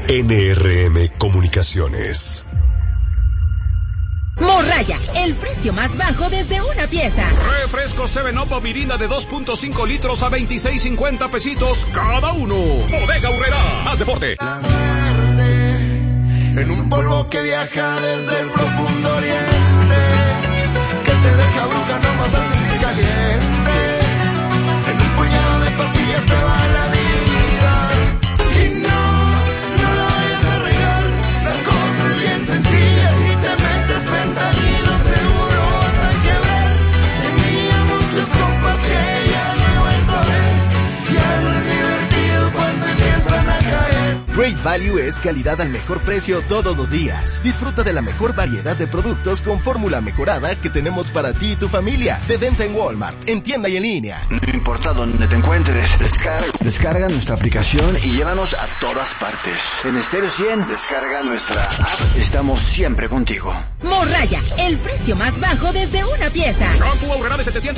NRM Comunicaciones. Morraya, el precio más bajo desde una pieza. Refresco 7-Up o Mirinda de 2.5 litros a 26.50 pesitos cada uno. Bodega Aurrerá, haz deporte. La muerte, en un polvo que viaja desde el profundo oriente, que te deja bruja nomás al sentir caliente. En un puñado de pastillas se va la vida. Y no la vayas a regar, la cosa es bien sencilla. Si te metes fentanilo seguro vas a quebrar. Tenía muchos compas que ya no he vuelto a ver. Ya no es divertido cuando empiezan a caer. Great Value es calidad al mejor precio todos los días. Disfruta de la mejor variedad de productos con fórmula mejorada que tenemos para ti y tu familia. De venta en Walmart, en tienda y en línea. No importa dónde te encuentres, descarga nuestra aplicación y llévanos a todas partes. En Stereo 100, descarga nuestra app. Estamos siempre contigo. Morraya, el precio más bajo desde una pieza. Shampoo Aurrerá de 700